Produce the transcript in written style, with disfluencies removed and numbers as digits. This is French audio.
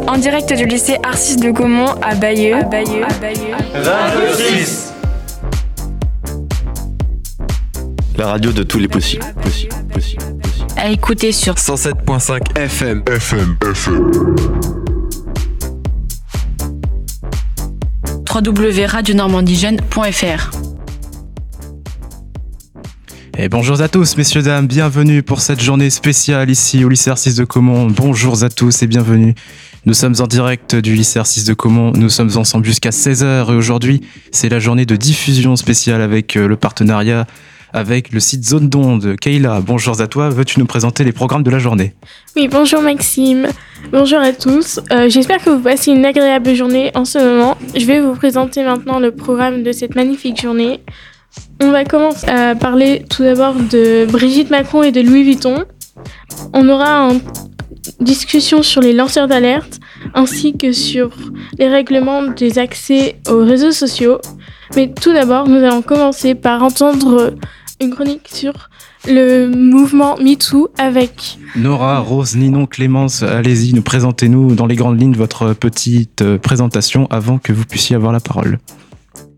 En direct du lycée Arcis de Gaumont à Bayeux. Radio 6. La radio de tous les possibles. À écouter sur 107.5 FM. www.radionormandiejeune.fr. Et bonjour à tous, messieurs, dames, bienvenue pour cette journée spéciale ici au lycée Arcis de Caumont. Bonjour à tous et bienvenue. Nous sommes en direct du lycée Arcis de Caumont, nous sommes ensemble jusqu'à 16h et aujourd'hui, c'est la journée de diffusion spéciale avec le partenariat avec le site Zone d'Onde. Kayla, bonjour à toi, veux-tu nous présenter les programmes de la journée ? Oui, bonjour Maxime, bonjour à tous. J'espère que vous passez une agréable journée en ce moment. Je vais vous présenter maintenant le programme de cette magnifique journée. On va commencer à parler tout d'abord de Brigitte Macron et de Louis Vuitton. On aura une discussion sur les lanceurs d'alerte ainsi que sur les règlements des accès aux réseaux sociaux. Mais tout d'abord, nous allons commencer par entendre une chronique sur le mouvement MeToo avec Nora, Rose, Ninon, Clémence, allez-y, présentez-nous dans les grandes lignes votre petite présentation avant que vous puissiez avoir la parole.